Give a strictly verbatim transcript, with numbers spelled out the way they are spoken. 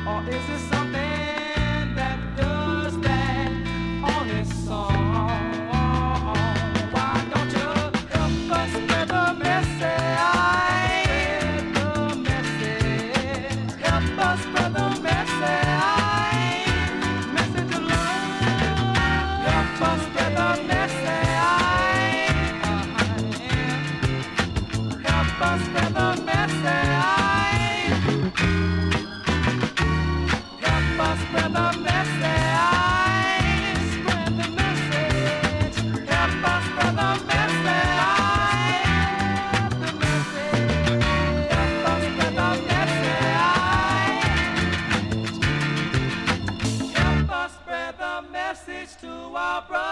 Or is it something that does that on its own? Why don't you help us spread the message? Spread the message. Help us spread the message. Message of love. Help us spread the message. Help us spread the message. Help us spread the message. Spread the message. Help us spread the message. The message. Help us spread the message. Help us spread the message to our brothers.